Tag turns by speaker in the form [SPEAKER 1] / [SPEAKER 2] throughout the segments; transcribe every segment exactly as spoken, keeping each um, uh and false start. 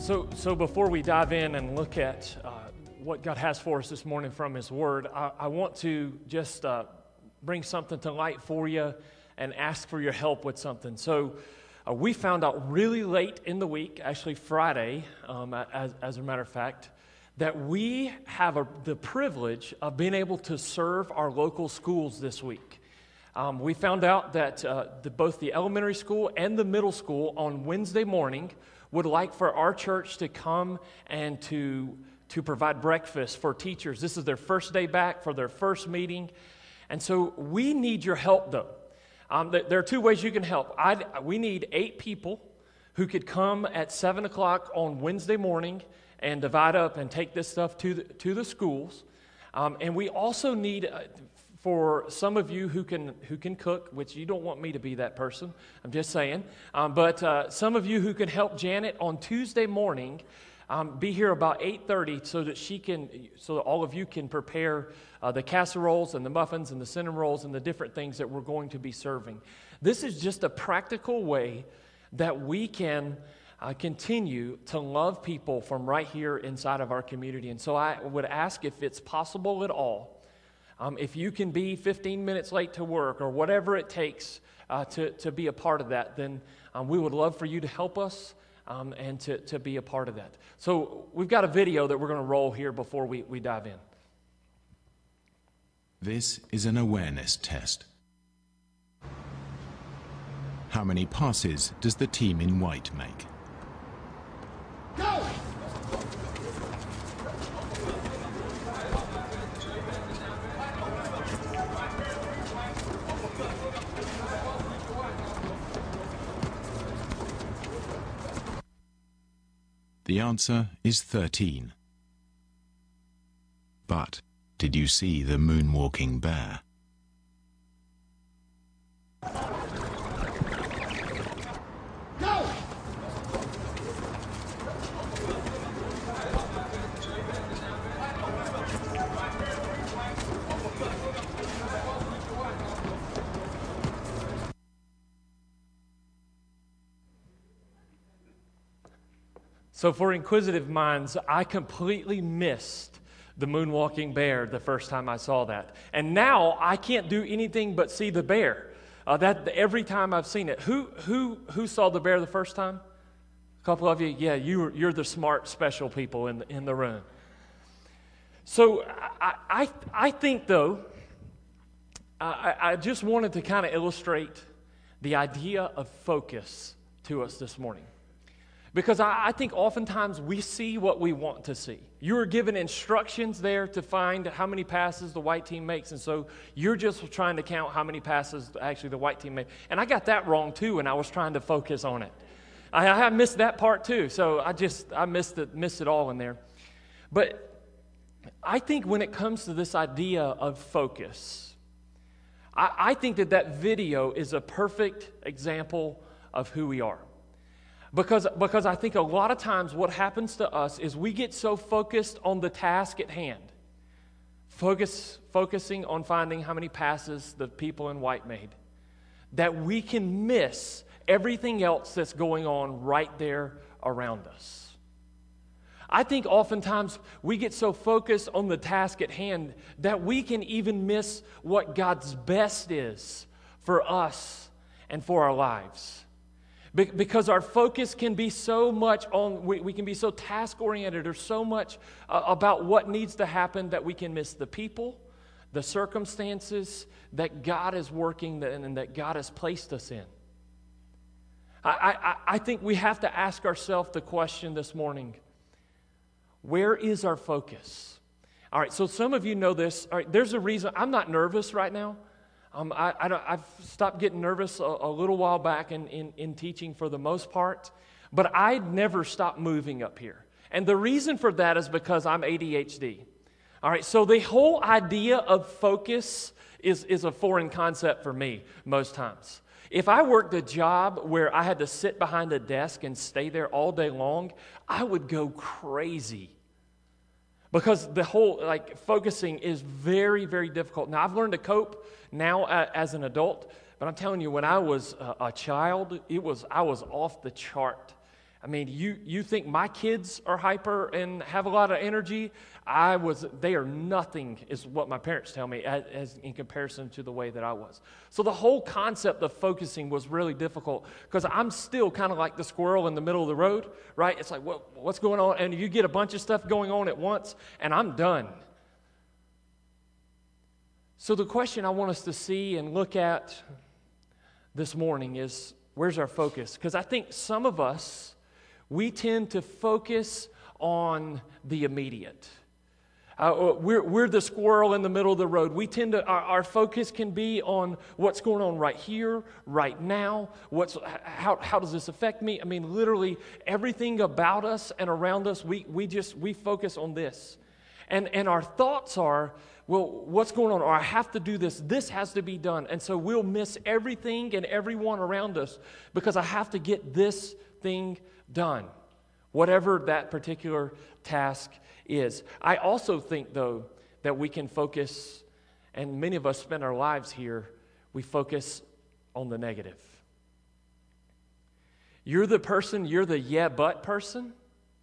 [SPEAKER 1] So, so before we dive in and look at uh, what God has for us this morning from His Word, I, I want to just uh, bring something to light for you and ask for your help with something. So uh, we found out really late in the week, actually Friday, um, as, as a matter of fact, that we have a, the privilege of being able to serve our local schools this week. Um, we found out that uh, the, both the elementary school and the middle school on Wednesday morning would like for our church to come and to, to provide breakfast for teachers. This is their first day back for their first meeting. And so we need your help, though. Um, there are two ways you can help. I'd, we need eight people who could come at seven o'clock on Wednesday morning and divide up and take this stuff to the, to the schools. Um, and we also need... Uh, For some of you who can who can cook, which you don't want me to be that person, I'm just saying. Um, but uh, some of you who can help Janet on Tuesday morning, um, be here about eight thirty, so that she can, so that all of you can prepare uh, the casseroles and the muffins and the cinnamon rolls and the different things that we're going to be serving. This is just a practical way that we can uh, continue to love people from right here inside of our community. And so I would ask if it's possible at all. Um, if you can be fifteen minutes late to work or whatever it takes uh, to, to be a part of that, then um, we would love for you to help us um, and to, to be a part of that. So we've got a video that we're going to roll here before we, we dive in.
[SPEAKER 2] This is an awareness test. How many passes does the team in white make?
[SPEAKER 3] Go!
[SPEAKER 2] The answer is thirteen. But did you see the moonwalking bear?
[SPEAKER 3] Go!
[SPEAKER 1] So for inquisitive minds, I completely missed the moonwalking bear the first time I saw that. And now I can't do anything but see the bear. Uh, that every time I've seen it. Who who who saw the bear the first time? A couple of you? Yeah, you, you're the smart, special people in the, in the room. So I, I, I think, though, I, I just wanted to kind of illustrate the idea of focus to us this morning. Because I, I think oftentimes we see what we want to see. You were given instructions there to find how many passes the white team makes, and so you're just trying to count how many passes actually the white team made. And I got that wrong too, and I was trying to focus on it. I, I missed that part too, so I just I missed it, missed it all in there. But I think when it comes to this idea of focus, I, I think that that video is a perfect example of who we are. Because, because I think a lot of times what happens to us is we get so focused on the task at hand, focus, focusing on finding how many passes the people in white made, that we can miss everything else that's going on right there around us. I think oftentimes we get so focused on the task at hand that we can even miss what God's best is for us and for our lives. Because our focus can be so much on, we, we can be so task-oriented or so much uh, about what needs to happen that we can miss the people, the circumstances that God is working and that God has placed us in. I, I, I think we have to ask ourselves the question this morning, where is our focus? All right, so some of you know this. All right, there's a reason. I'm not nervous right now. Um, I, I don't, I've stopped getting nervous a, a little while back in, in, in teaching for the most part, but I never stopped moving up here. And the reason for that is because I'm A D H D. All right, so the whole idea of focus is, is a foreign concept for me most times. If I worked a job where I had to sit behind a desk and stay there all day long, I would go crazy. Because the whole, like, focusing is very, very difficult. Now, I've learned to cope now uh, as an adult, but I'm telling you, when I was uh, a child, it was I was off the chart I mean, you, you think my kids are hyper and have a lot of energy? I was, they are nothing, is what my parents tell me, as, as in comparison to the way that I was. So the whole concept of focusing was really difficult because I'm still kind of like the squirrel in the middle of the road, right? It's like, what, what's going on? And you get a bunch of stuff going on at once, and I'm done. So the question I want us to see and look at this morning is, where's our focus? Because I think some of us, we tend to focus on the immediate. Uh, we're, we're the squirrel in the middle of the road. We tend to, our, our focus can be on what's going on right here, right now. What's, how, how does this affect me? I mean, literally everything about us and around us, we, we just, we focus on this. And, and our thoughts are, well, what's going on? Or I have to do this. This has to be done. And so we'll miss everything and everyone around us because I have to get this thing done, whatever that particular task is. I also think, though, that we can focus, and many of us spend our lives here, we focus on the negative. You're the person, you're the yeah, but person.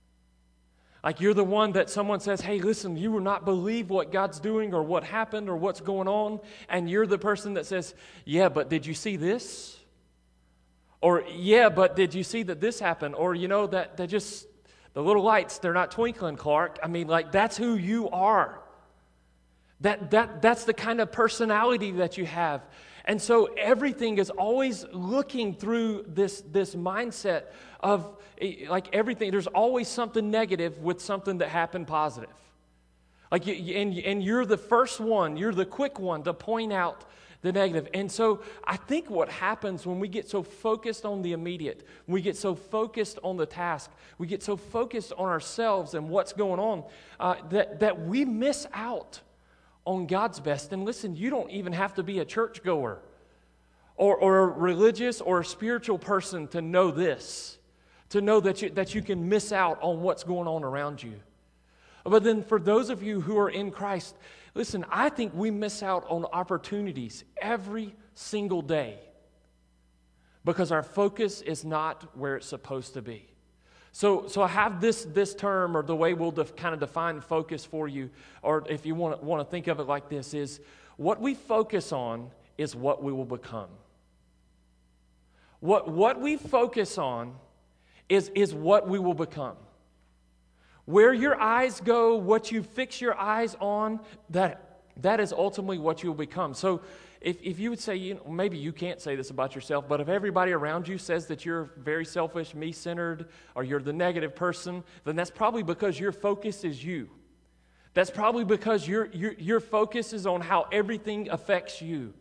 [SPEAKER 1] Like you're the one that someone says, hey, listen, you will not believe what God's doing or what happened or what's going on. And you're the person that says, yeah, but did you see this? Or, yeah, but did you see that this happened? Or, you know, that they just, the little lights, they're not twinkling, Clark. I mean, like, that's who you are. That that That's the kind of personality that you have. And so everything is always looking through this, this mindset of, like, everything. There's always something negative with something that happened positive. Like, you, and, and you're the first one, you're the quick one to point out the negative. And so I think what happens when we get so focused on the immediate, we get so focused on the task, we get so focused on ourselves and what's going on, uh, that, that we miss out on God's best. And listen, you don't even have to be a churchgoer or, or a religious or a spiritual person to know this, to know that you, that you can miss out on what's going on around you. But then for those of you who are in Christ, listen, I think we miss out on opportunities every single day because our focus is not where it's supposed to be. So, so I have this, this term, or the way we'll def, kind of define focus for you, or if you want to, want to think of it like this, is what we focus on is what we will become. What, what we focus on is, is what we will become. Where your eyes go, what you fix your eyes on, that, that is ultimately what you'll become. So if, if you would say, you know, maybe you can't say this about yourself, but if everybody around you says that you're very selfish, me-centered, or you're the negative person, then that's probably because your focus is you. That's probably because your, your, your focus is on how everything affects you.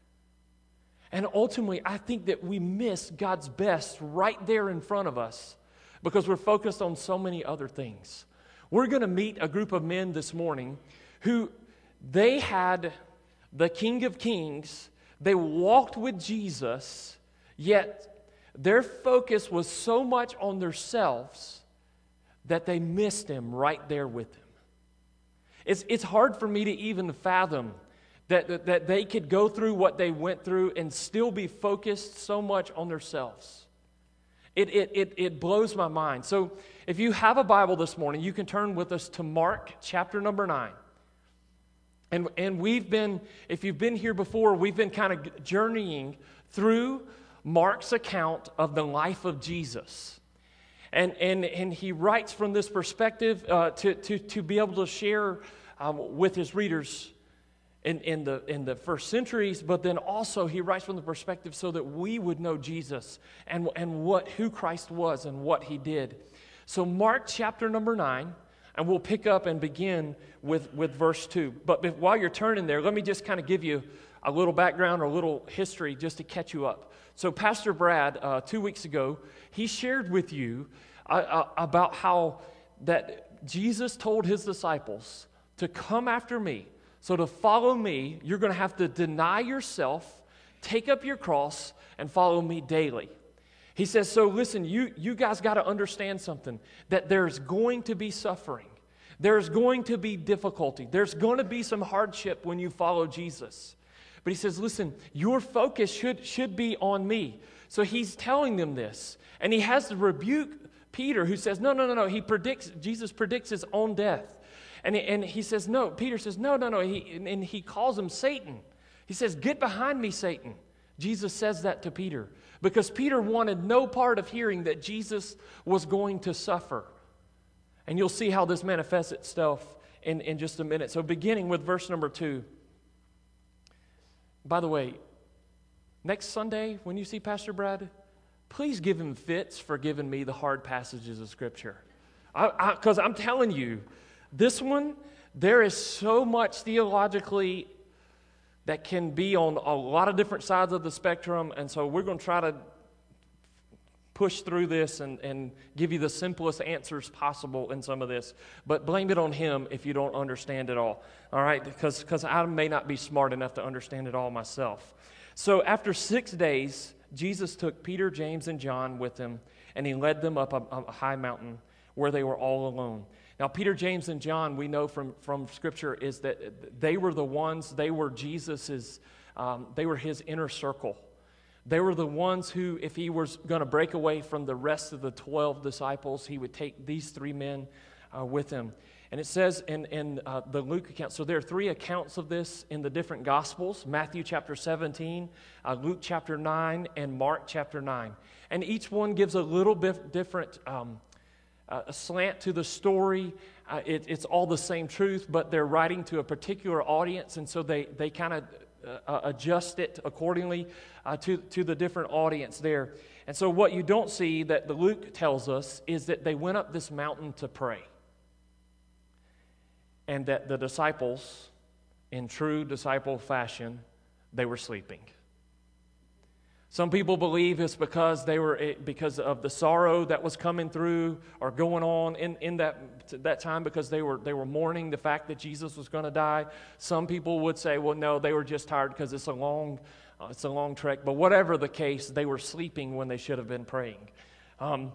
[SPEAKER 1] And ultimately, I think that we miss God's best right there in front of us because we're focused on so many other things. We're going to meet a group of men this morning who they had the King of Kings. They walked with Jesus, yet their focus was so much on themselves that they missed him right there with him. It's, it's hard for me to even fathom that, that, that they could go through what they went through and still be focused so much on themselves. It, it, it, it blows my mind. So if you have a Bible this morning, you can turn with us to Mark chapter number nine. And, and we've been, if you've been here before, we've been kind of journeying through Mark's account of the life of Jesus. And, and, and he writes from this perspective uh, to, to, to be able to share um, with his readers In, in the in the first centuries, but then also he writes from the perspective so that we would know Jesus and, and what who Christ was and what he did. So Mark chapter number nine, and we'll pick up and begin with, with verse two. But while you're turning there, let me just kind of give you a little background or a little history just to catch you up. So Pastor Brad, uh, two weeks ago, he shared with you uh, uh, about how that Jesus told his disciples to come after me. So to follow me, you're going to have to deny yourself, take up your cross, and follow me daily. He says, so listen, you, you guys got to understand something, that there's going to be suffering. There's going to be difficulty. There's going to be some hardship when you follow Jesus. But he says, listen, your focus should, should be on me. So he's telling them this, and he has to rebuke Peter, who says, no, no, no, no. He predicts, Jesus predicts his own death. And, and he says, no. Peter says, no, no, no. He, and, and he calls him Satan. He says, get behind me, Satan. Jesus says that to Peter because Peter wanted no part of hearing that Jesus was going to suffer. And you'll see how this manifests itself in, in just a minute. So beginning with verse number two. By the way, next Sunday when you see Pastor Brad, please give him fits for giving me the hard passages of Scripture. Because I'm telling you, this one, there is so much theologically that can be on a lot of different sides of the spectrum, and so we're going to try to push through this and, and give you the simplest answers possible in some of this. But blame it on him if you don't understand it all, all right? Because because I may not be smart enough to understand it all myself. So after six days, Jesus took Peter, James, and John with him, and he led them up a, a high mountain where they were all alone. Now, Peter, James, and John, we know from, from Scripture, is that they were the ones, they were Jesus's, um, they were his inner circle. They were the ones who, if he was going to break away from the rest of the twelve disciples, he would take these three men uh, with him. And it says in, in uh, the Luke account, so there are three accounts of this in the different Gospels, Matthew chapter seventeen, uh, Luke chapter nine, and Mark chapter nine. And each one gives a little bit different um Uh, a slant to the story. Uh, it, it's all the same truth, but they're writing to a particular audience, and so they, they kind of uh, adjust it accordingly uh, to, to the different audience there. And so what you don't see that the Luke tells us is that they went up this mountain to pray, and that the disciples, in true disciple fashion, they were sleeping. Some people believe it's because they were because of the sorrow that was coming through or going on in, in that that time because they were they were mourning the fact that Jesus was going to die. Some people would say, well, no, they were just tired because it's a long uh, it's a long trek. But whatever the case, they were sleeping when they should have been praying. Um,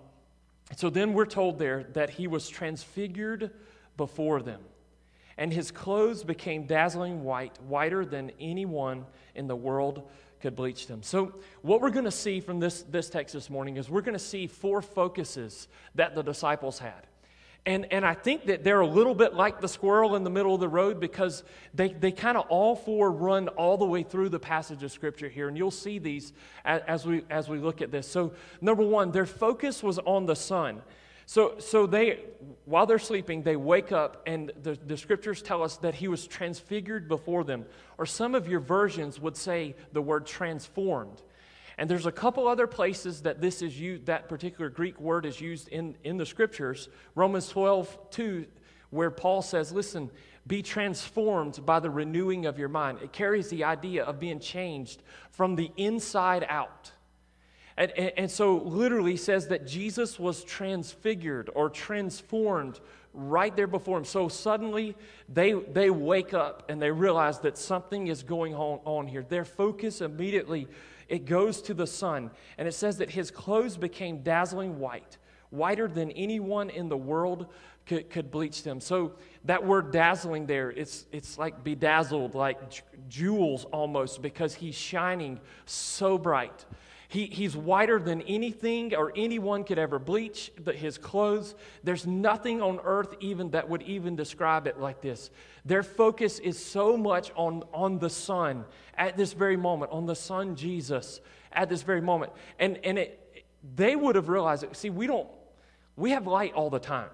[SPEAKER 1] so then we're told there that he was transfigured before them, and his clothes became dazzling white, whiter than anyone in the world could bleach them. So what we're going to see from this, this text this morning is we're going to see four focuses that the disciples had. And, and I think that they're a little bit like the squirrel in the middle of the road because they, they kind of all four run all the way through the passage of Scripture here. And you'll see these as, as we as we look at this. So number one, their focus was on the sun. So, so they, while they're sleeping, they wake up, and the, the Scriptures tell us that he was transfigured before them. Or some of your versions would say the word transformed. And there's a couple other places that this is used, that particular Greek word is used in, in the Scriptures. Romans twelve two, where Paul says, listen, be transformed by the renewing of your mind. It carries the idea of being changed from the inside out. And, and, and so literally says that Jesus was transfigured or transformed right there before him. So suddenly they they wake up and they realize that something is going on, on here. Their focus immediately, it goes to the sun. And it says that his clothes became dazzling white, whiter than anyone in the world could, could bleach them. So that word dazzling there, it's, it's like bedazzled, like jewels almost, because he's shining so bright. He, he's whiter than anything or anyone could ever bleach the, his clothes. There's nothing on earth even that would even describe it like this. Their focus is so much on, on the Son at this very moment, on the Son Jesus at this very moment. And, and it, they would have realized it. See, we don't, we have light all the time.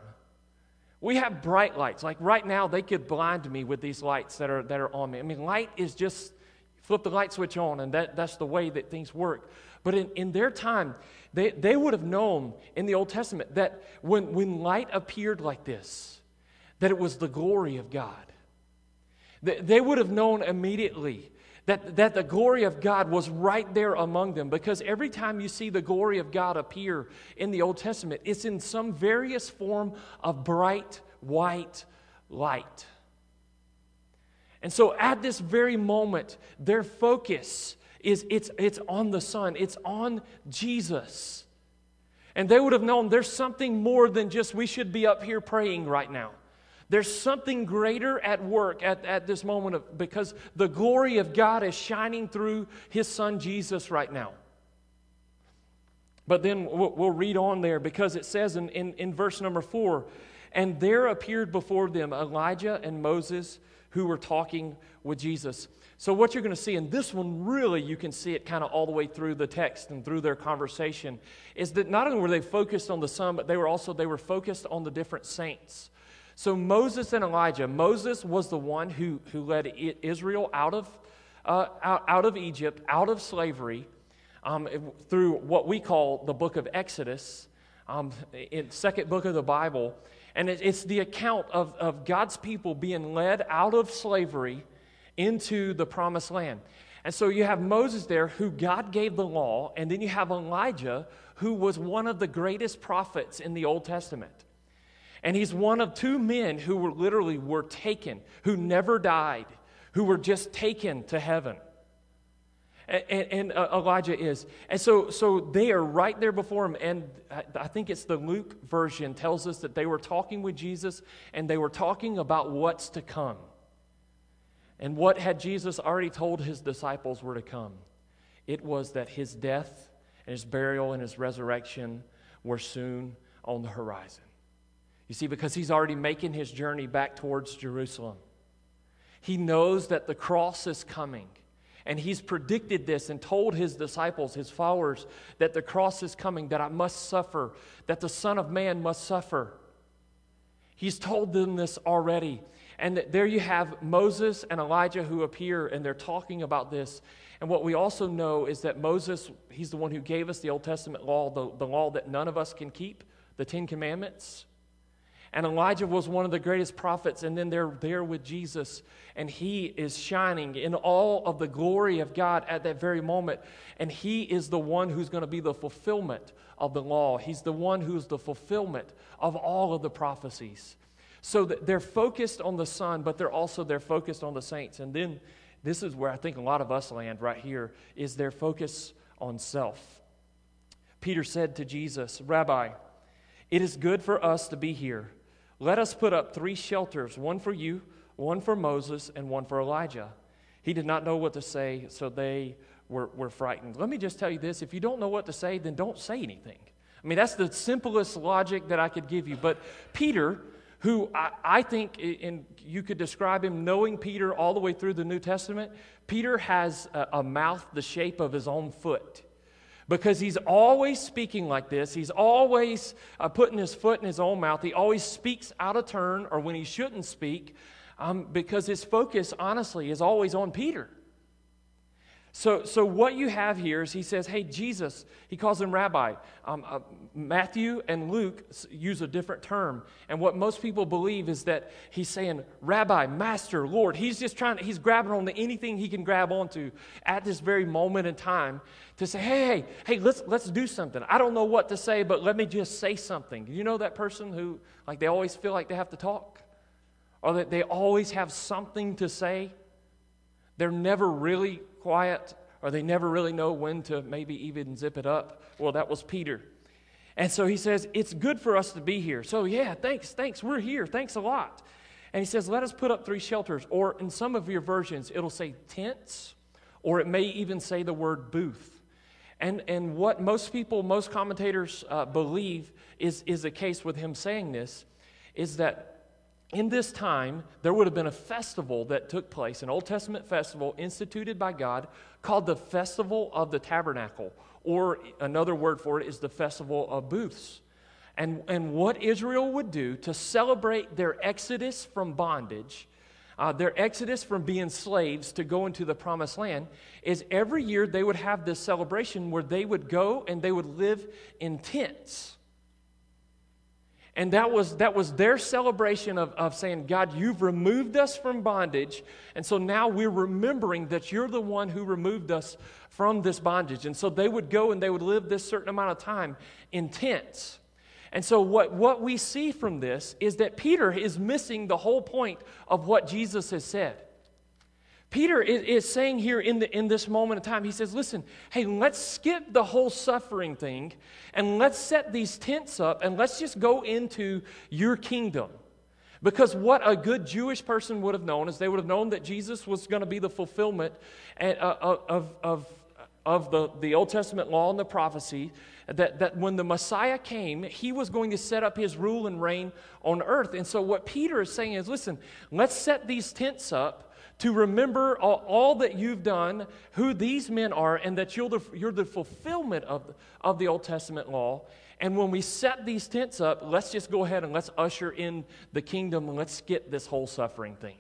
[SPEAKER 1] We have bright lights. Like right now, they could blind me with these lights that are, that are on me. I mean, light is just flip the light switch on, and that, that's the way that things work. But in, in their time, they, they would have known in the Old Testament that when, when light appeared like this, that it was the glory of God. They, they would have known immediately that, that the glory of God was right there among them, because every time you see the glory of God appear in the Old Testament, it's in some various form of bright white light. And so at this very moment, their focus is it's, it's on the Son. It's on Jesus. And they would have known there's something more than just we should be up here praying right now. There's something greater at work at, at this moment of, because the glory of God is shining through His Son Jesus right now. But then we'll, we'll read on there because it says in, in, in verse number four, and there appeared before them Elijah and Moses who were talking with Jesus. So what you're going to see, and this one really you can see it kind of all the way through the text and through their conversation, is that not only were they focused on the Son, but they were also they were focused on the different saints. So Moses and Elijah, Moses was the one who, who led Israel out of, uh, out, out of Egypt, out of slavery, um, through what we call the book of Exodus, um, in second book of the Bible. And it, it's the account of, of God's people being led out of slavery into the promised land. And so you have Moses there who God gave the law, and then you have Elijah who was one of the greatest prophets in the Old Testament. And he's one of two men who were literally were taken, who never died, who were just taken to heaven. And, and, and uh, Elijah is. And so, so they are right there before him. And I, I think it's the Luke version tells us that they were talking with Jesus and they were talking about what's to come. And what had Jesus already told his disciples were to come? It was that his death and his burial and his resurrection were soon on the horizon. You see, because he's already making his journey back towards Jerusalem. He knows that the cross is coming. And he's predicted this and told his disciples, his followers, that the cross is coming, that I must suffer, that the Son of Man must suffer. He's told them this already. And there you have Moses and Elijah who appear, and they're talking about this. And what we also know is that Moses, he's the one who gave us the Old Testament law, the, the law that none of us can keep, the Ten Commandments. And Elijah was one of the greatest prophets, and then they're there with Jesus, and he is shining in all of the glory of God at that very moment. And he is the one who's going to be the fulfillment of the law. He's the one who's the fulfillment of all of the prophecies. So that they're focused on the Son, but they're also they're focused on the saints. And then this is where I think a lot of us land right here, is their focus on self. Peter said to Jesus, Rabbi, it is good for us to be here. Let us put up three shelters, one for you, one for Moses, and one for Elijah. He did not know what to say, so they were, were frightened. Let me just tell you this. If you don't know what to say, then don't say anything. I mean, that's the simplest logic that I could give you. But Peter, who I, I think, and you could describe him, knowing Peter all the way through the New Testament, Peter has a, a mouth the shape of his own foot. Because he's always speaking like this. He's always uh, putting his foot in his own mouth. He always speaks out of turn or when he shouldn't speak, um, because his focus, honestly, is always on Peter. So, so what you have here is he says, hey, Jesus, he calls him rabbi. Um, uh, Matthew and Luke use a different term. And what most people believe is that he's saying, rabbi, master, Lord. He's just trying to, he's grabbing on to anything he can grab onto at this very moment in time to say, hey, hey, hey, let's, let's do something. I don't know what to say, but let me just say something. You know that person who, like, they always feel like they have to talk? Or that they always have something to say? They're never really quiet, or they never really know when to maybe even zip it up. Well, that was Peter. And so he says, it's good for us to be here. So yeah, thanks, thanks, we're here. Thanks a lot. And he says, let us put up three shelters. Or in some of your versions, it'll say tents, or it may even say the word booth. And and what most people, most commentators uh, believe is, is the case with him saying this, is that in this time, there would have been a festival that took place, an Old Testament festival instituted by God called the Festival of the Tabernacle, or another word for it is the Festival of Booths. And, and what Israel would do to celebrate their exodus from bondage, uh, their exodus from being slaves to go into the Promised Land, is every year they would have this celebration where they would go and they would live in tents. And that was that was their celebration of, of saying, God, you've removed us from bondage, and so now we're remembering that you're the one who removed us from this bondage. And so they would go and they would live this certain amount of time in tents. And so what, what we see from this is that Peter is missing the whole point of what Jesus has said. Peter is, is saying here in, the, in this moment of time, he says, listen, hey, let's skip the whole suffering thing and let's set these tents up and let's just go into your kingdom. Because what a good Jewish person would have known is they would have known that Jesus was going to be the fulfillment of, of, of, of the, the Old Testament law and the prophecy, that, that when the Messiah came, he was going to set up his rule and reign on earth. And so what Peter is saying is, listen, let's set these tents up to remember all, all that you've done, who these men are, and that you're the, you're the fulfillment of, of the Old Testament law. And when we set these tents up, let's just go ahead and let's usher in the kingdom and let's get this whole suffering thing.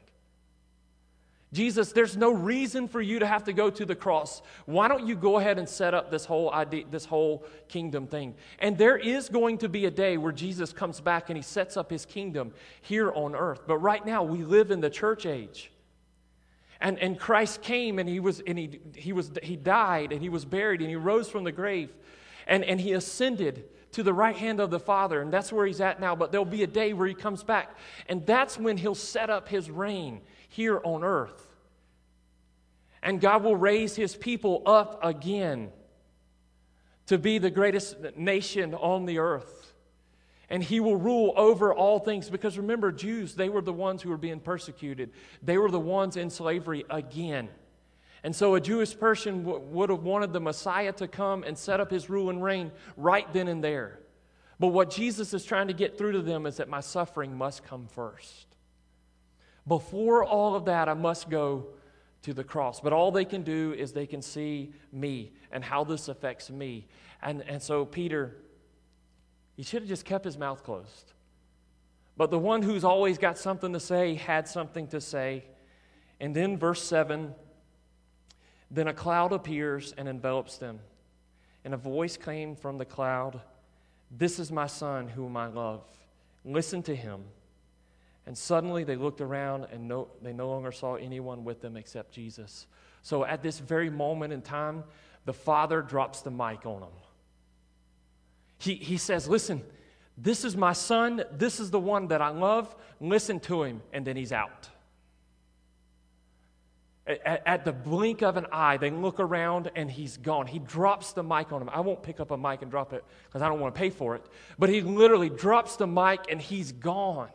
[SPEAKER 1] Jesus, there's no reason for you to have to go to the cross. Why don't you go ahead and set up this whole idea, this whole kingdom thing? And there is going to be a day where Jesus comes back and he sets up his kingdom here on earth. But right now we live in the church age. And, and Christ came and he was and he he was he died and he was buried and he rose from the grave and, and he ascended to the right hand of the Father, and that's where he's at now. But there'll be a day where he comes back, and that's when he'll set up his reign here on earth. And God will raise his people up again to be the greatest nation on the earth. And he will rule over all things. Because remember, Jews, they were the ones who were being persecuted. They were the ones in slavery again. And so a Jewish person w- would have wanted the Messiah to come and set up his rule and reign right then and there. But what Jesus is trying to get through to them is that my suffering must come first. Before all of that, I must go to the cross. But all they can do is they can see me and how this affects me. And, and so Peter, he should have just kept his mouth closed. But the one who's always got something to say had something to say. And then verse seven, then a cloud appears and envelops them. And a voice came from the cloud, "This is my son whom I love. Listen to him." And suddenly they looked around and no, they no longer saw anyone with them except Jesus. So at this very moment in time, the Father drops the mic on them. He, he says, listen, this is my son. This is the one that I love. Listen to him. And then he's out. At, at the blink of an eye, they look around and he's gone. He drops the mic on him. I won't pick up a mic and drop it because I don't want to pay for it. But he literally drops the mic and he's gone.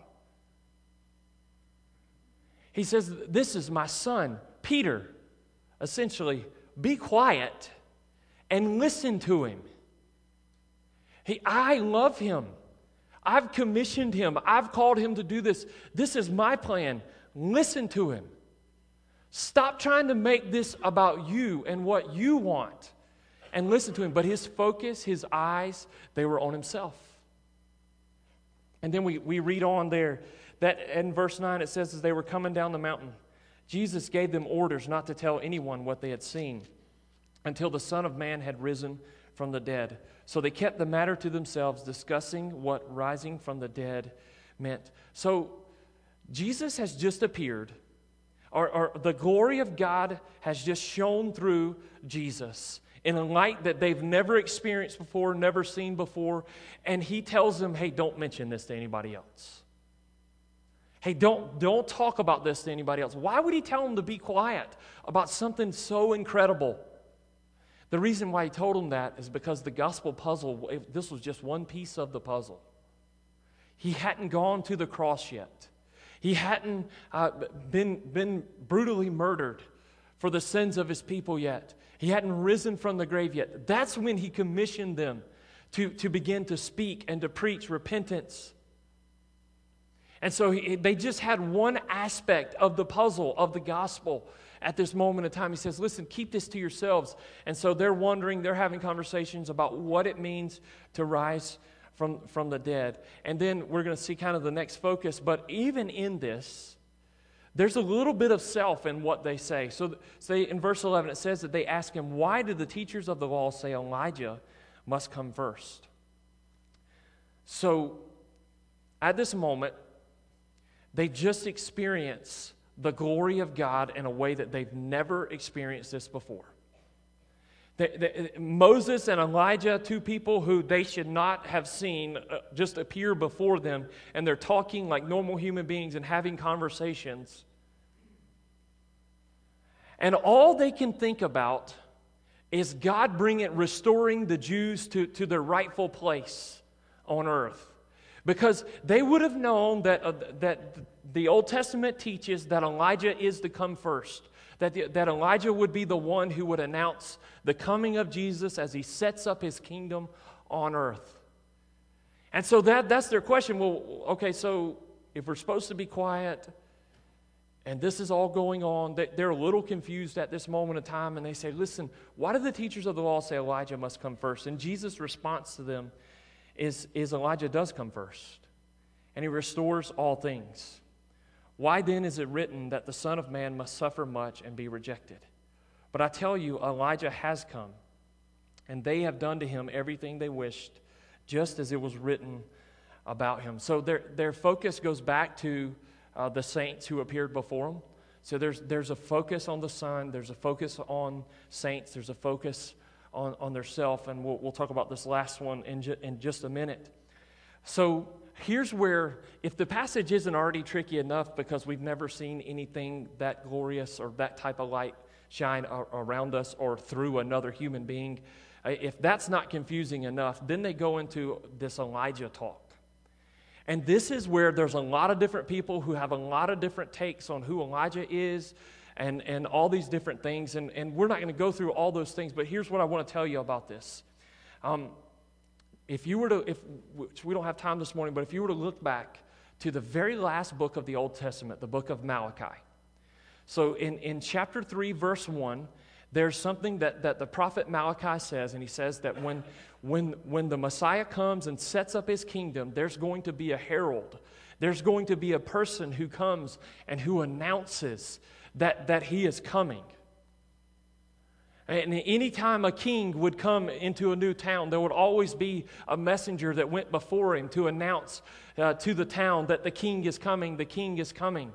[SPEAKER 1] He says, this is my son, Peter. Essentially, be quiet and listen to him. He, I love him. I've commissioned him. I've called him to do this. This is my plan. Listen to him. Stop trying to make this about you and what you want and listen to him. But his focus, his eyes, they were on himself. And then we, we read on there that in verse nine it says as they were coming down the mountain, Jesus gave them orders not to tell anyone what they had seen until the Son of Man had risen from the dead. So they kept the matter to themselves, discussing what rising from the dead meant. So Jesus has just appeared, or, or the glory of God has just shone through Jesus in a light that they've never experienced before, never seen before. And he tells them, hey, don't mention this to anybody else. Hey, don't, don't talk about this to anybody else. Why would he tell them to be quiet about something so incredible? The reason why he told them that is because the gospel puzzle, this was just one piece of the puzzle. He hadn't gone to the cross yet. He hadn't uh, been, been brutally murdered for the sins of his people yet. He hadn't risen from the grave yet. That's when he commissioned them to, to begin to speak and to preach repentance. And so he, they just had one aspect of the puzzle of the gospel at this moment in time. He says, listen, keep this to yourselves. And so they're wondering, they're having conversations about what it means to rise from, from the dead. And then we're going to see kind of the next focus. But even in this, there's a little bit of self in what they say. So say in verse eleven, it says that they ask him, why did the teachers of the law say Elijah must come first? So at this moment, they just experience the glory of God in a way that they've never experienced this before. They, they, Moses and Elijah, two people who they should not have seen, uh, just appear before them, and they're talking like normal human beings and having conversations. And all they can think about is God bringing, restoring the Jews to, to their rightful place on earth. Because they would have known that, uh, that the Old Testament teaches that Elijah is to come first. That, the, that Elijah would be the one who would announce the coming of Jesus as he sets up his kingdom on earth. And so that, that's their question. Well, okay, so if we're supposed to be quiet and this is all going on, they, they're a little confused at this moment in time, and they say, listen, why do the teachers of the law say Elijah must come first? And Jesus' response to them is, is Elijah does come first, and he restores all things. Why then is it written that the Son of Man must suffer much and be rejected? But I tell you, Elijah has come, and they have done to him everything they wished, just as it was written about him. So their, their focus goes back to uh, the saints who appeared before them. So there's, there's a focus on the Son, there's a focus on saints, there's a focus on, on their self, and we'll, we'll talk about this last one in, ju- in just a minute. So here's where, if the passage isn't already tricky enough because we've never seen anything that glorious or that type of light shine a- around us or through another human being, if that's not confusing enough, then they go into this Elijah talk. And this is where there's a lot of different people who have a lot of different takes on who Elijah is and, and all these different things. And, and we're not going to go through all those things, but here's what I want to tell you about this. Um, if you were to, if which we don't have time this morning, but if you were to look back to the very last book of the Old Testament, the book of Malachi. So in, in chapter three, verse one, there's something that, that the prophet Malachi says, and he says that when, when, when the Messiah comes and sets up his kingdom, there's going to be a herald. There's going to be a person who comes and who announces that, that he is coming. And any time a king would come into a new town, there would always be a messenger that went before him to announce uh, to the town that the king is coming, the king is coming.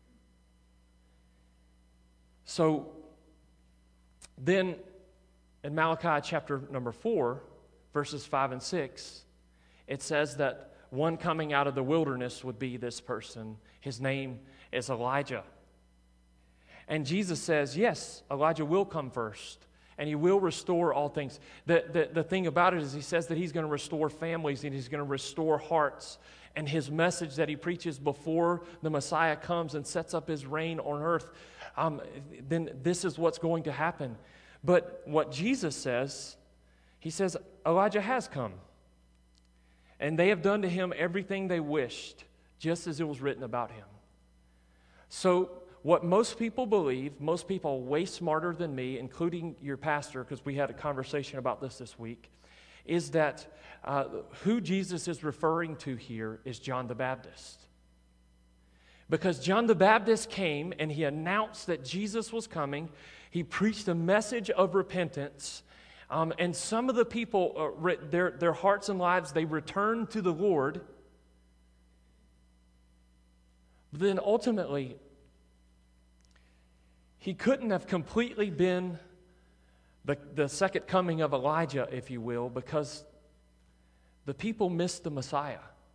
[SPEAKER 1] So then in Malachi chapter number four, verses five and six, it says that one coming out of the wilderness would be this person. His name is Elijah. And Jesus says, yes, Elijah will come first, and he will restore all things. The, the, the thing about it is he says that he's going to restore families, and he's going to restore hearts. And his message that he preaches before the Messiah comes and sets up his reign on earth, um, then this is what's going to happen. But what Jesus says, he says, Elijah has come. And they have done to him everything they wished, just as it was written about him. So what most people believe, most people way smarter than me, including your pastor, because we had a conversation about this this week, is that uh, who Jesus is referring to here is John the Baptist. Because John the Baptist came and he announced that Jesus was coming. He preached a message of repentance. Um, and some of the people, uh, re- their, their hearts and lives, they returned to the Lord. But then ultimately, he couldn't have completely been the, the second coming of Elijah, if you will, because the people missed the Messiah.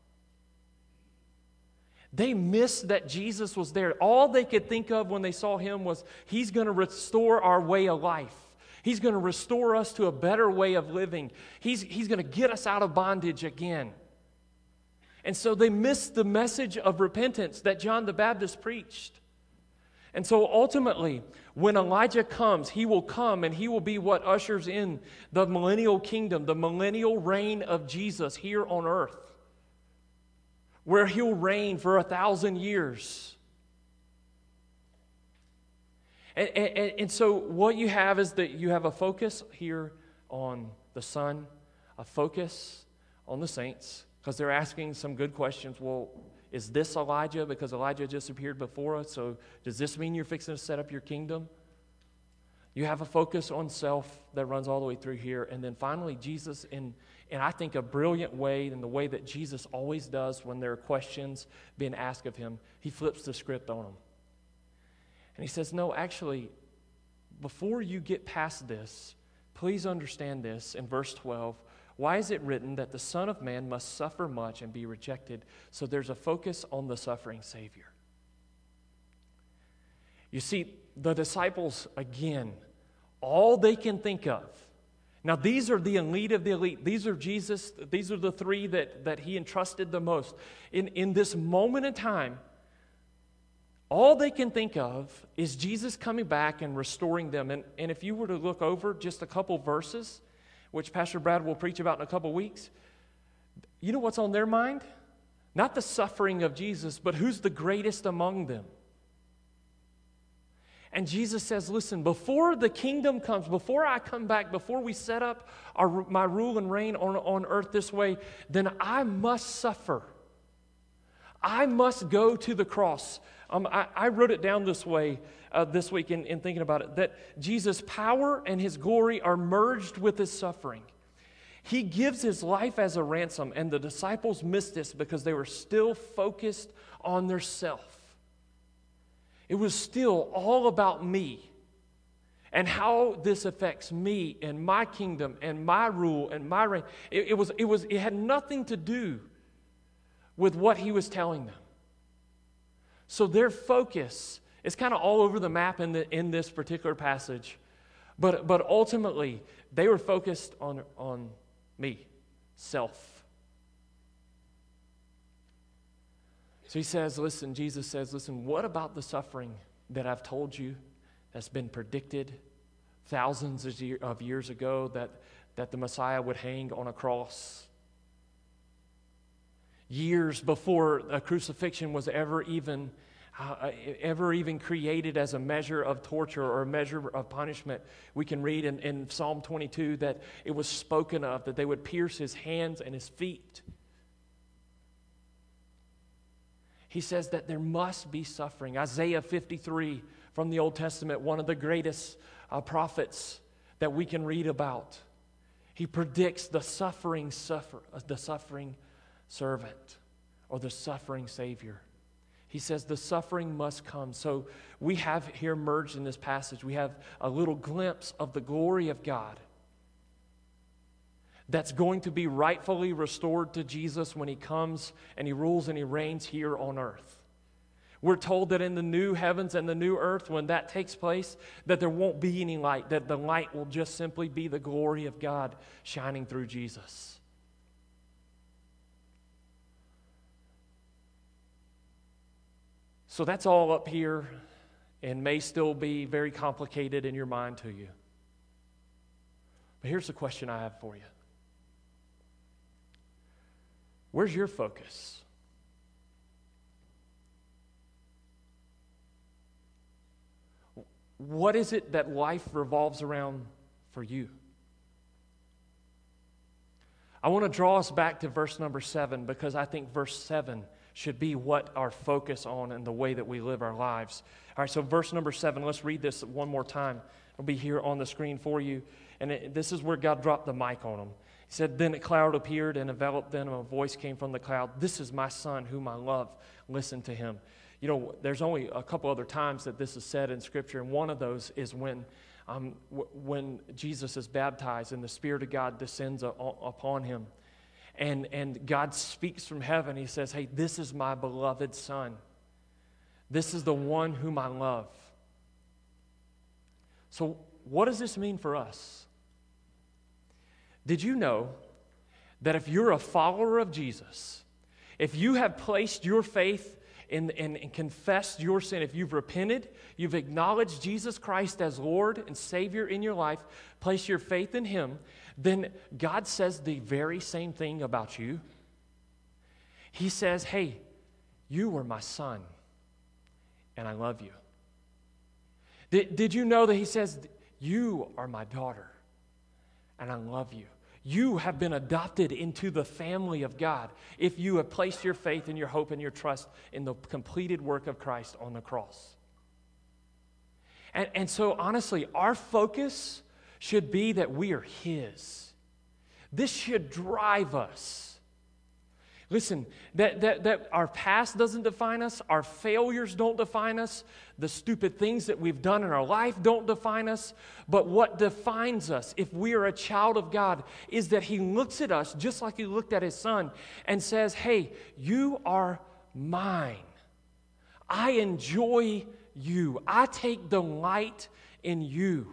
[SPEAKER 1] They missed that Jesus was there. All they could think of when they saw him was, he's going to restore our way of life. He's going to restore us to a better way of living. He's, he's going to get us out of bondage again. And so they missed the message of repentance that John the Baptist preached. And so ultimately, when Elijah comes, he will come and he will be what ushers in the millennial kingdom, the millennial reign of Jesus here on earth, where he'll reign for a thousand years. And, and, and so what you have is that you have a focus here on the Son, a focus on the saints, because they're asking some good questions. Well, is this Elijah? Because Elijah just appeared before us, so does this mean you're fixing to set up your kingdom? You have a focus on self that runs all the way through here. And then finally, Jesus, in, in I think a brilliant way, in the way that Jesus always does when there are questions being asked of him, he flips the script on them. And he says, no, actually, before you get past this, please understand this in verse twelve. Why is it written that the Son of Man must suffer much and be rejected? So there's a focus on the suffering Savior. You see, the disciples, again, all they can think of. Now, these are the elite of the elite. These are Jesus. These are the three that, that he entrusted the most. In, in this moment in time, All they can think of is Jesus coming back and restoring them. And, and if you were to look over just a couple verses, which Pastor Brad will preach about in a couple weeks, you know what's on their mind? Not the suffering of Jesus, but who's the greatest among them. And Jesus says, listen, before the kingdom comes, before I come back, before we set up our, my rule and reign on, on earth this way, then I must suffer. I must go to the cross. Um, I, I wrote it down this way uh, this week in, in thinking about it, that Jesus' power and his glory are merged with his suffering. He gives his life as a ransom, and the disciples missed this because they were still focused on their self. It was still all about me and how this affects me and my kingdom and my rule and my reign. It, it was, it was, it had nothing to do with what he was telling them. So their focus is kind of all over the map in, the, in this particular passage. But, but ultimately, they were focused on, on me, self. So he says, listen, Jesus says, listen, what about the suffering that I've told you that's been predicted thousands of, year, of years ago that, that the Messiah would hang on a cross? Years before a crucifixion was ever even uh, ever even created as a measure of torture or a measure of punishment. We can read in, in Psalm twenty-two that it was spoken of, that they would pierce his hands and his feet. He says that there must be suffering. Isaiah fifty-three from the Old Testament, one of the greatest uh, prophets that we can read about. He predicts the suffering suffer, uh, the suffering servant or the suffering Savior. He says the suffering must come. So we have here merged in this passage, we have a little glimpse of the glory of God that's going to be rightfully restored to Jesus when he comes and he rules and he reigns here on earth. We're told that in the new heavens and the new earth, when that takes place, that there won't be any light, that the light will just simply be the glory of God shining through Jesus. So that's all up here and may still be very complicated in your mind to you. But here's the question I have for you. Where's your focus? What is it that life revolves around for you? I want to draw us back to verse number seven because I think verse seven should be what our focus on and the way that we live our lives. All right, so verse number seven, let's read this one more time. It'll be here on the screen for you. And it, this is where God dropped the mic on them. He said, then a cloud appeared and enveloped them, and a voice came from the cloud. This is my son whom I love. Listen to him. You know, there's only a couple other times that this is said in Scripture, and one of those is when um, w- when Jesus is baptized and the Spirit of God descends a- upon him. And, and God speaks from heaven. He says, hey, this is my beloved son. This is the one whom I love. So what does this mean for us? Did you know that if you're a follower of Jesus, if you have placed your faith in, in, and confessed your sin, if you've repented, you've acknowledged Jesus Christ as Lord and Savior in your life, place your faith in him, then God says the very same thing about you. He says, hey, you were my son, and I love you. Did, did you know that he says, you are my daughter, and I love you? You have been adopted into the family of God if you have placed your faith and your hope and your trust in the completed work of Christ on the cross. And, and so, honestly, our focus should be that we are his. This should drive us. Listen, that, that, that our past doesn't define us, our failures don't define us, the stupid things that we've done in our life don't define us, but what defines us, if we are a child of God, is that he looks at us just like he looked at his son and says, hey, you are mine. I enjoy you. I take delight in you.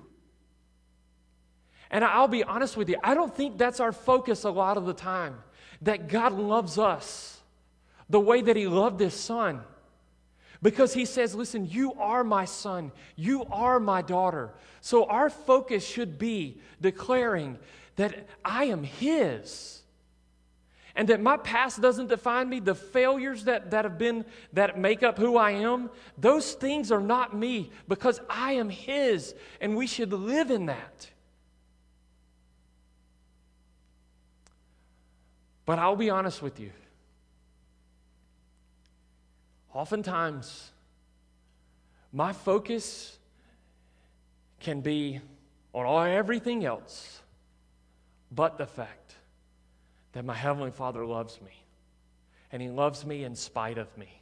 [SPEAKER 1] And I'll be honest with you, I don't think that's our focus a lot of the time, that God loves us the way that he loved his son. Because he says, listen, you are my son. You are my daughter. So our focus should be declaring that I am his. And that my past doesn't define me. The failures that, that have been, that make up who I am, those things are not me because I am his. And we should live in that. But I'll be honest with you. Oftentimes, my focus can be on all, everything else but the fact that my Heavenly Father loves me, and He loves me in spite of me.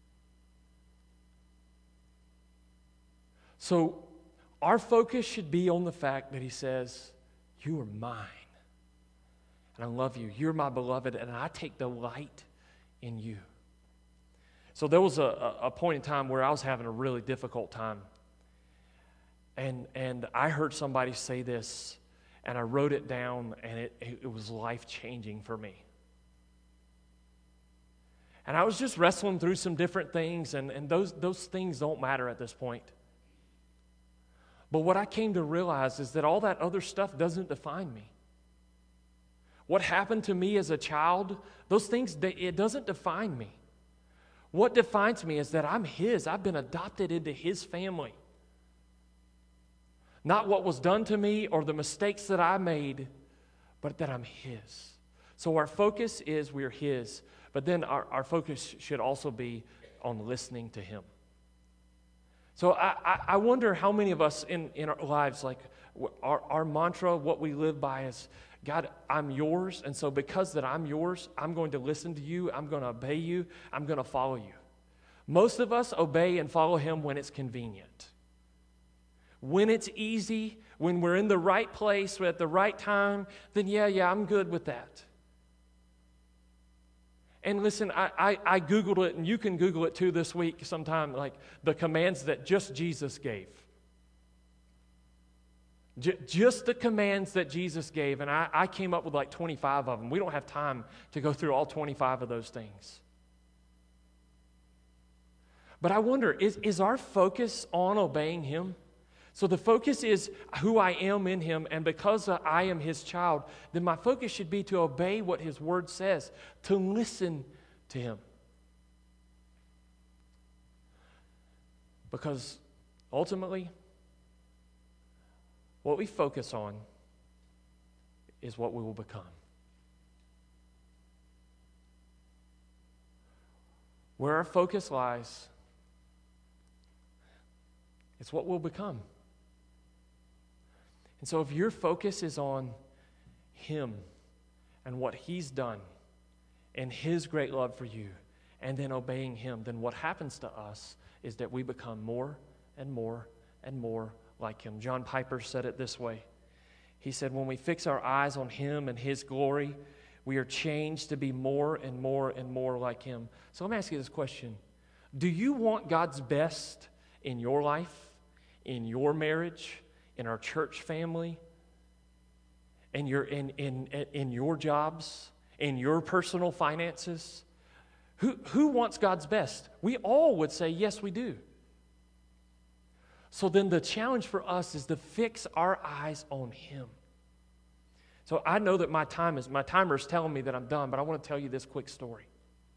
[SPEAKER 1] So our focus should be on the fact that He says, you are mine, and I love you. You're my beloved, and I take delight in you. So there was a, a point in time where I was having a really difficult time, and, and I heard somebody say this, and I wrote it down, and it, it was life-changing for me. And I was just wrestling through some different things, and, and those, those things don't matter at this point. But what I came to realize is that all that other stuff doesn't define me. What happened to me as a child, those things, they, it doesn't define me. What defines me is that I'm His. I've been adopted into His family. Not what was done to me or the mistakes that I made, but that I'm His. So our focus is we're His, but then our, our focus should also be on listening to Him. So I, I, I wonder how many of us in, in our lives, like our, our mantra, what we live by is, God, I'm yours, and so because that I'm yours, I'm going to listen to you, I'm going to obey you, I'm going to follow you. Most of us obey and follow Him when it's convenient. When it's easy, when we're in the right place, we're at the right time, then yeah, yeah, I'm good with that. And listen, I, I, I Googled it, and you can Google it too this week sometime, like the commands that just Jesus gave. J- just the commands that Jesus gave, and I, I came up with like twenty-five of them. We don't have time to go through all twenty-five of those things. But I wonder, is, is our focus on obeying Him? So the focus is who I am in Him, and because I am His child, then my focus should be to obey what His Word says, to listen to Him. Because ultimately, what we focus on is what we will become. Where our focus lies, it's what we'll become. And so if your focus is on Him and what He's done and His great love for you and then obeying Him, then what happens to us is that we become more and more and more like Him. John Piper said it this way. He said, when we fix our eyes on Him and His glory, we are changed to be more and more and more like Him. So let me ask you this question. Do you want God's best in your life, in your marriage, in our church family, in your, in, in, in your jobs, in your personal finances? Who, who wants God's best? We all would say, yes, we do. So then the challenge for us is to fix our eyes on Him. So I know that my time is, my timer is telling me that I'm done, but I want to tell you this quick story.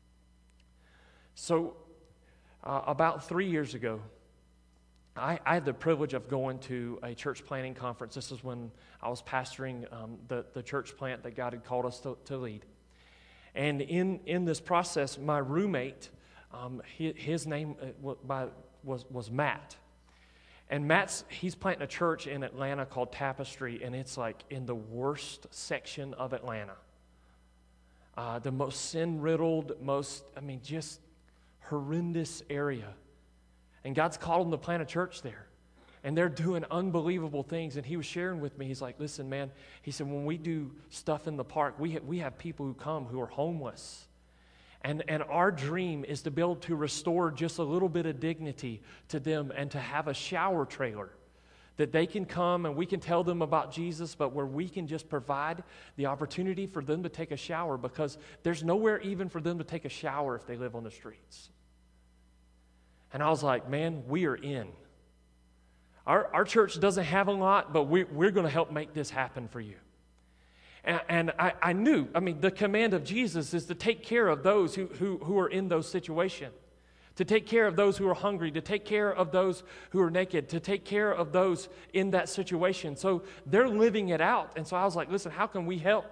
[SPEAKER 1] So uh, about three years ago, I, I had the privilege of going to a church planting conference. This is when I was pastoring um, the, the church plant that God had called us to, to lead. And in, in this process, my roommate, um, his, his name was, was Matt. And Matt's, he's planting a church in Atlanta called Tapestry, and it's like in the worst section of Atlanta. Uh, the most sin-riddled, most, I mean, just horrendous area. And God's called him to plant a church there. And they're doing unbelievable things. And he was sharing with me, he's like, listen, man, he said, when we do stuff in the park, we have, we have people who come who are homeless. And, and our dream is to be able to restore just a little bit of dignity to them and to have a shower trailer that they can come and we can tell them about Jesus, but where we can just provide the opportunity for them to take a shower, because there's nowhere even for them to take a shower if they live on the streets. And I was like, man, we are in. Our, our church doesn't have a lot, but we, we're going to help make this happen for you. And, and I, I knew, I mean, the command of Jesus is to take care of those who, who, who are in those situations, to take care of those who are hungry, to take care of those who are naked, to take care of those in that situation. So they're living it out. And so I was like, listen, how can we help?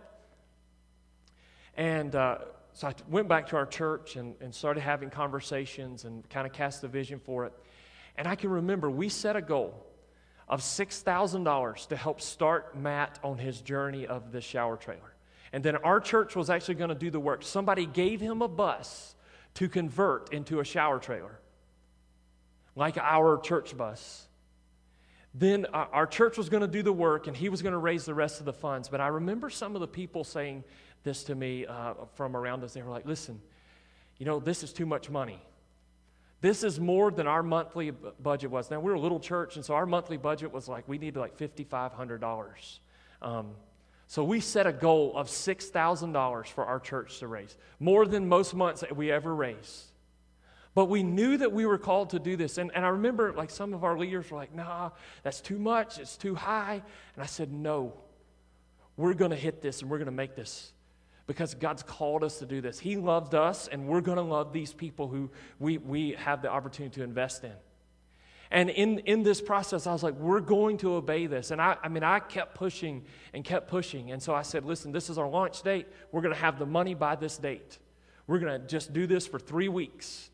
[SPEAKER 1] And uh, so I went back to our church and, and started having conversations and kind of cast a vision for it. And I can remember we set a goal of six thousand dollars to help start Matt on his journey of the shower trailer. And then our church was actually going to do the work. Somebody gave him a bus to convert into a shower trailer, like our church bus. Then our church was going to do the work, and he was going to raise the rest of the funds. But I remember some of the people saying this to me uh, from around us. They were like, listen, you know, this is too much money. This is more than our monthly b- budget was. Now, we're a little church, and so our monthly budget was like, we needed like five thousand five hundred dollars. Um, so we set a goal of six thousand dollars for our church to raise, more than most months that we ever raised. But we knew that we were called to do this. And, and I remember like some of our leaders were like, nah, that's too much, it's too high. And I said, no, we're going to hit this and we're going to make this. Because God's called us to do this. He loved us, and we're going to love these people who we, we have the opportunity to invest in. And in, in this process, I was like, we're going to obey this. And I, I mean, I kept pushing and kept pushing. And so I said, listen, this is our launch date. We're going to have the money by this date. We're going to just do this for three weeks.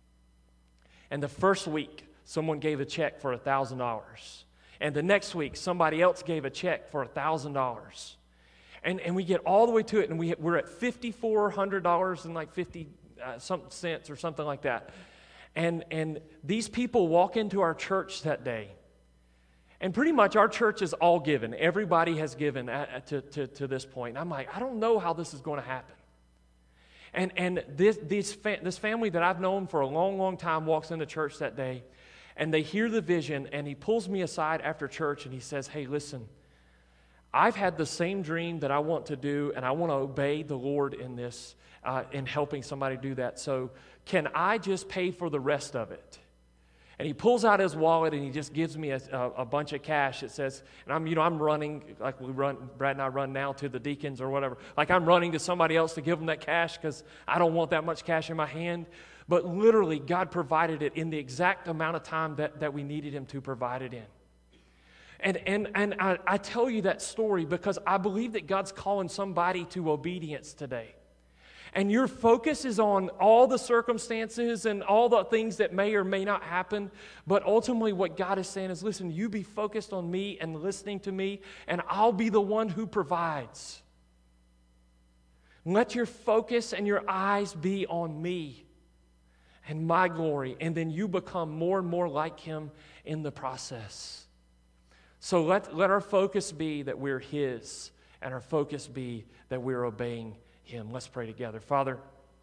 [SPEAKER 1] And the first week, someone gave a check for one thousand dollars. And the next week, somebody else gave a check for one thousand dollars. And and we get all the way to it, and we, we're at five thousand four hundred dollars and like fifty uh, some cents or something like that. And and these people walk into our church that day. And pretty much our church is all given. Everybody has given at, to, to, to this point. And I'm like, I don't know how this is going to happen. And and this, this, fa- this family that I've known for a long, long time walks into church that day, and they hear the vision, and he pulls me aside after church, and he says, hey, listen, I've had the same dream that I want to do, and I want to obey the Lord in this, uh, in helping somebody do that. So can I just pay for the rest of it? And he pulls out his wallet, and he just gives me a, a, a bunch of cash. It says, and I'm, you know, I'm running, like we run, Brad and I run now to the deacons or whatever. Like I'm running to somebody else to give them that cash because I don't want that much cash in my hand. But literally, God provided it in the exact amount of time that, that we needed him to provide it in. And and and I, I tell you that story because I believe that God's calling somebody to obedience today. And your focus is on all the circumstances and all the things that may or may not happen. But ultimately what God is saying is, listen, you be focused on me and listening to me, and I'll be the one who provides. Let your focus and your eyes be on me and my glory, and then you become more and more like him in the process. So let, let our focus be that we're his, and our focus be that we're obeying him. Let's pray together. Father,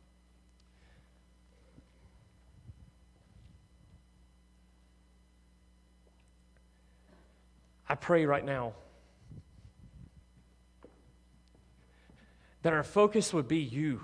[SPEAKER 1] I pray right now that our focus would be you,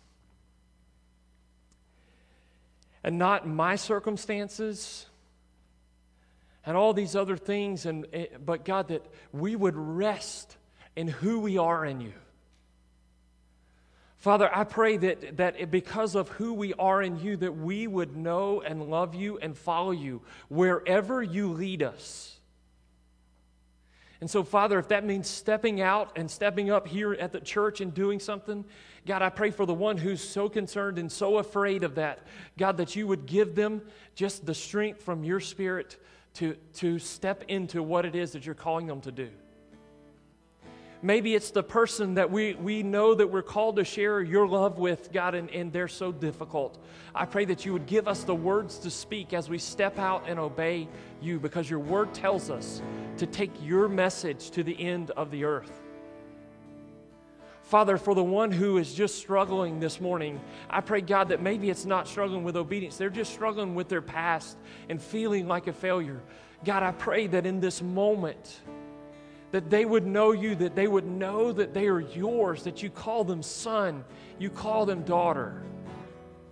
[SPEAKER 1] and not my circumstances and all these other things, and but God, that we would rest in who we are in you. Father, I pray that, that because of who we are in you, that we would know and love you and follow you wherever you lead us. And so, Father, if that means stepping out and stepping up here at the church and doing something, God, I pray for the one who's so concerned and so afraid of that, God, that you would give them just the strength from your Spirit to, to step into what it is that you're calling them to do. Maybe it's the person that we, we know that we're called to share your love with, God, and, and they're so difficult. I pray that you would give us the words to speak as we step out and obey you, because your word tells us to take your message to the end of the earth. Father, for the one who is just struggling this morning, I pray, God, that maybe it's not struggling with obedience. They're just struggling with their past and feeling like a failure. God, I pray that in this moment, that they would know you, that they would know that they are yours, that you call them son, you call them daughter.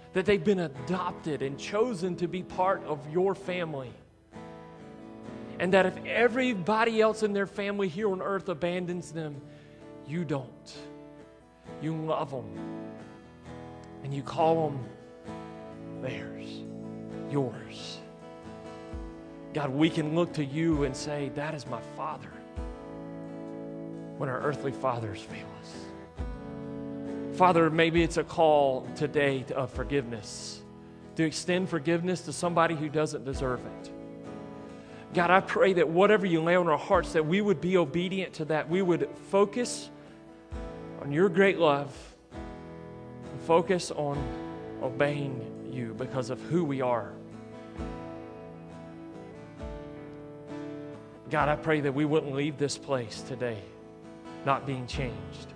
[SPEAKER 1] that they've been adopted and chosen to be part of your family. And that if everybody else in their family here on earth abandons them, you don't. You love them. And you call them theirs, yours. God, we can look to you and say, that is my Father, when our earthly fathers fail us. Father, maybe it's a call today of forgiveness, to extend forgiveness to somebody who doesn't deserve it. God, I pray that whatever you lay on our hearts, that we would be obedient to that. We would focus on your great love, and focus on obeying you because of who we are. God, I pray that we wouldn't leave this place today not being changed.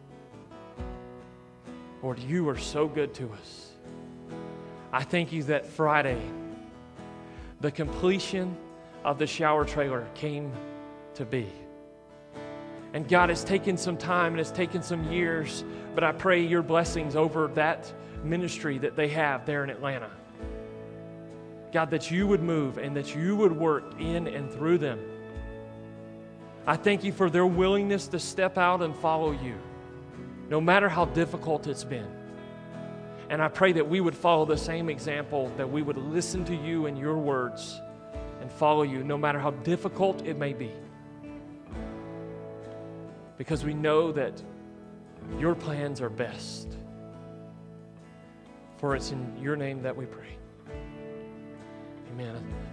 [SPEAKER 1] Lord, you are so good to us. I thank you that Friday, the completion of the shower trailer came to be. And God, it's taken some time and it's taken some years, but I pray your blessings over that ministry that they have there in Atlanta. God, that you would move and that you would work in and through them. I thank you for their willingness to step out and follow you, no matter how difficult it's been. And I pray that we would follow the same example, that we would listen to you and your words and follow you, no matter how difficult it may be. Because we know that your plans are best. For it's in your name that we pray. Amen.